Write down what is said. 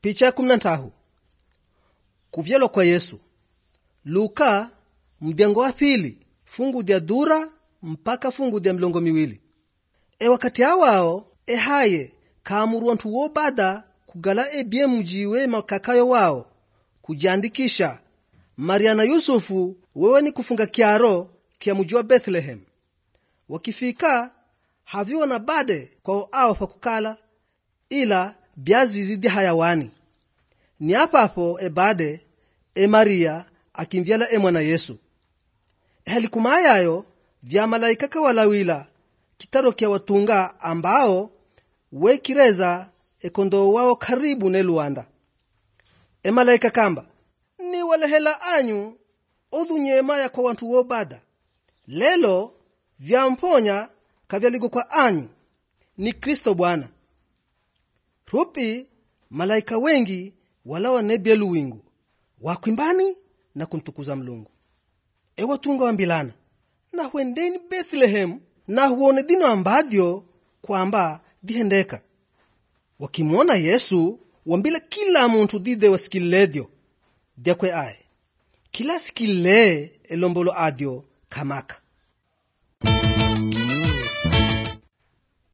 Picha 13. Kuvyalwa kwa Yesu. Luka mdengo wa pili fungu dia dura mpaka fungu dia mlongo miwili. Wakati awao haye kaamuru wantu wo bada kugala ebie mjiwe makakayo wao kujiandikisha Maria na Yusufu wewe ni kufunga kiaro kia mji wa Bethlehem. Wakifika haviwa na bade kwa ao pa kukala ila biazi zidi hayawani. Ni hapo bade Maria akimvyala mwana Yesu. Halikumayayo vya malaika kawalawila kitaro kia watunga ambao wekireza kondo wao karibu ne Luanda. Malaika kamba ni walehela anyu odhunyema ya kwa wantu wo bada. Lelo vya mponya kavyaligo kwa anyu ni Kristo Bwana. Rupi malaika wengi walawa nebelu wingu wakwimbani na kumtukuza Mlungu. Watunga wambilana na huendeni Bethlehem na huone dino ambadio kwamba dihendeka. Wakimwona Yesu wambila kila muntu dide waskiledio diakwe ae kila skile elombolo adio kamaka.